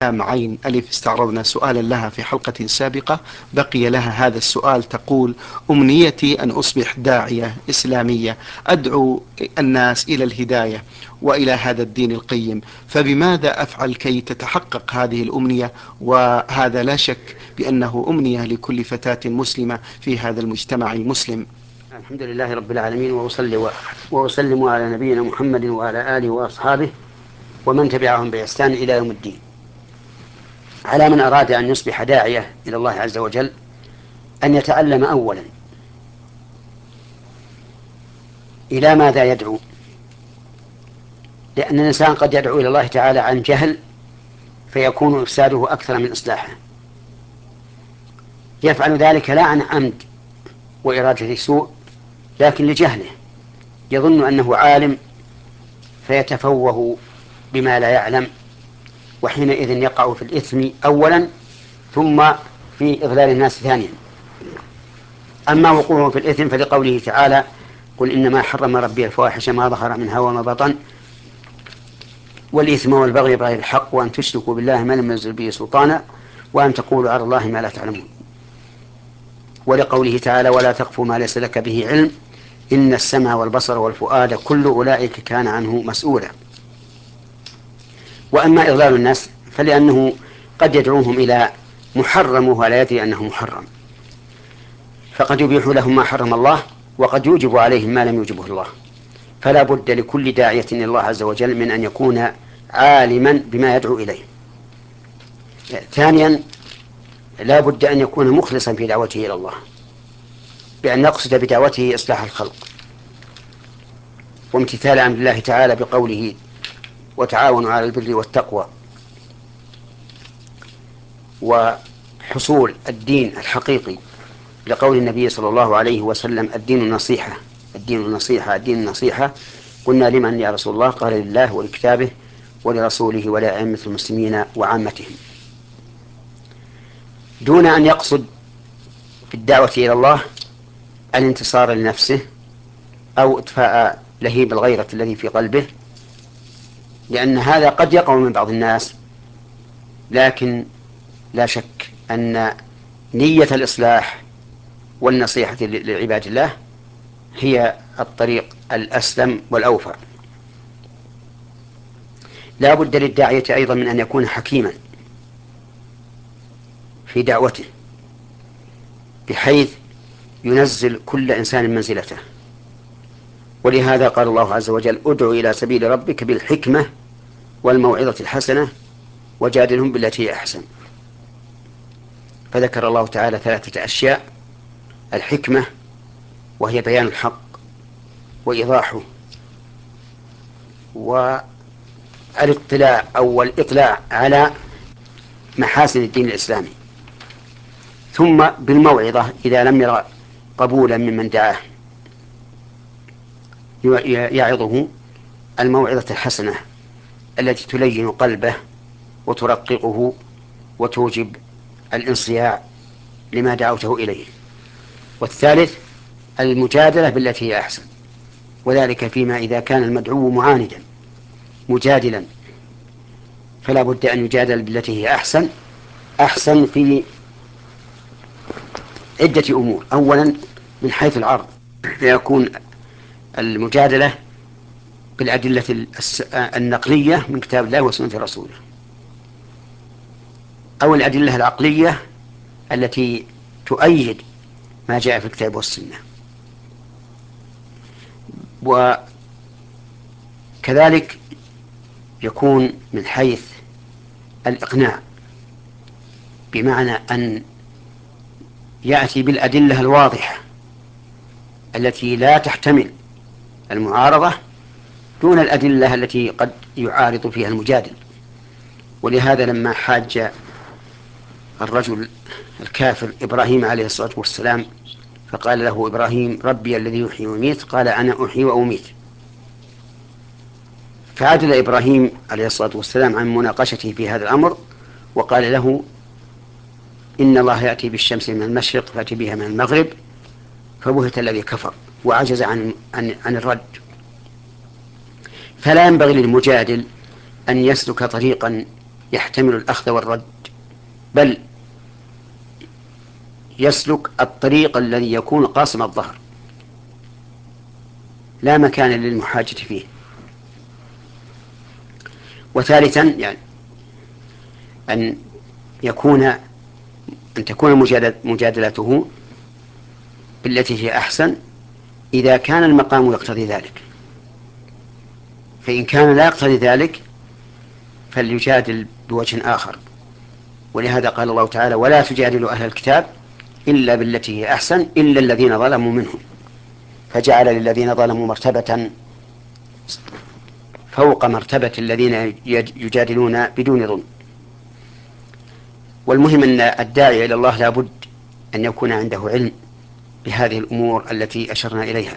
عين ألف استعرضنا سؤالا لها في حلقة سابقة، بقي لها هذا السؤال. تقول: أمنيتي أن أصبح داعية إسلامية أدعو الناس إلى الهداية وإلى هذا الدين القيم، فبماذا أفعل كي تتحقق هذه الأمنية؟ وهذا لا شك بأنه أمنية لكل فتاة مسلمة في هذا المجتمع المسلم. الحمد لله رب العالمين، وأسلم على نبينا محمد وعلى آله وأصحابه ومن تبعهم بإحسان إلى يوم الدين. على من أراد أن يصبح داعية إلى الله عز وجل أن يتعلم أولا إلى ماذا يدعو، لأن الإنسان قد يدعو إلى الله تعالى عن جهل فيكون إفساده أكثر من إصلاحه. يفعل ذلك لا عن عمد وإرادة سوء، لكن لجهله، يظن أنه عالم فيتفوه بما لا يعلم، وحينئذ يقع في الإثم أولا ثم في إضلال الناس ثانيا. أما وقوعه في الإثم فلقوله تعالى: قل إنما حرم ربي الفواحش ما ظهر منها وما بطن والإثم والبغي بغير الحق وأن تشركوا بالله ما لم ينزل به سلطانا وأن تقولوا على الله ما لا تعلمون. ولقوله تعالى: ولا تقف ما ليس لك به علم إن السمع والبصر والفؤاد كل أولئك كان عنه مسؤولا. وأما إضلال الناس فلأنه قد يدعوهم إلى محرم وهو لا يدري أنه محرم، فقد يبيح لهم ما حرم الله وقد يوجب عليهم ما لم يوجبه الله. فلا بد لكل داعية إلى الله عز وجل من أن يكون عالما بما يدعو إليه. ثانيا، لا بد أن يكون مخلصا في دعوته إلى الله، بأن يقصد بدعوته إصلاح الخلق وامتثال أمر الله تعالى بقوله: وتعاونوا على البر والتقوى. وحصول الدين الحقيقي لقول النبي صلى الله عليه وسلم: الدين النصيحة، الدين النصيحة، الدين النصيحة. قلنا: لمن يا رسول الله؟ قال: لله ولكتابه ولرسوله ولأئمة المسلمين وعامتهم. دون أن يقصد في الدعوة إلى الله الانتصار لنفسه أو إطفاء لهيب الغيرة الذي في قلبه، لأن هذا قد يقع من بعض الناس، لكن لا شك أن نية الإصلاح والنصيحة لعباد الله هي الطريق الأسلم والأوفى. لا بد للداعية أيضا من أن يكون حكيما في دعوته، بحيث ينزل كل إنسان منزلته. ولهذا قال الله عز وجل: ادع إلى سبيل ربك بالحكمة والموعظة الحسنة وجادلهم بالتي هي أحسن. فذكر الله تعالى 3 أشياء: الحكمة وهي بيان الحق وإيضاحه، والاطلاع أو الإطلاع على محاسن الدين الإسلامي، ثم بالموعظة إذا لم يرى قبولا ممن دعاه يعظه الموعظة الحسنة التي تلين قلبه وترققه وتوجب الانصياع لما دعوته إليه. والثالث المجادلة بالتي هي أحسن، وذلك فيما إذا كان المدعو معاندا مجادلا فلا بد أن يجادل بالتي هي أحسن. أحسن في عدة أمور: أولا من حيث العرض، فيكون المجادلة بالأدلة النقلية من كتاب الله وسنة رسوله، أو الأدلة العقلية التي تؤيد ما جاء في الكتاب والسنة. وكذلك يكون من حيث الإقناع، بمعنى أن يأتي بالأدلة الواضحة التي لا تحتمل المعارضة دون الأدلة التي قد يعارض فيها المجادل. ولهذا لما حاج الرجل الكافر إبراهيم عليه الصلاة والسلام فقال له إبراهيم: ربي الذي يحيي ويميت، قال: أنا أحيي وأميت. فعدل إبراهيم عليه الصلاة والسلام عن مناقشته في هذا الأمر وقال له: إن الله يأتي بالشمس من المشرق فأتي بها من المغرب. فبهت الذي كفر وعجز عن الرد. فلا ينبغي للمجادل أن يسلك طريقا يحتمل الأخذ والرد، بل يسلك الطريق الذي يكون قاصم الظهر لا مكان للمحاجة فيه. وثالثا يعني أن تكون مجادلته بالتي هي أحسن إذا كان المقام يقتضي ذلك، فإن كان لا يقتضي ذلك فليجادل بوجه آخر. ولهذا قال الله تعالى: ولا تجادلوا أهل الكتاب إلا بالتي هي أحسن إلا الذين ظلموا منهم، فجعل للذين ظلموا مرتبة فوق مرتبة الذين يجادلون بدون ظلم. والمهم أن الداعي إلى الله لا بد أن يكون عنده علم بهذه الأمور التي أشرنا إليها.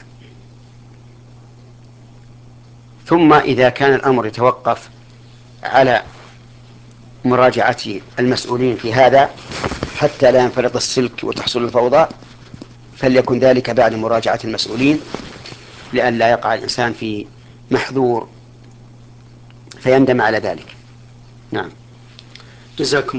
ثم إذا كان الأمر يتوقف على مراجعة المسؤولين في هذا حتى لا ينفرط السلك وتحصل الفوضى، فليكن ذلك بعد مراجعة المسؤولين، لأن لا يقع الإنسان في محذور فيندم على ذلك. نعم. جزاكم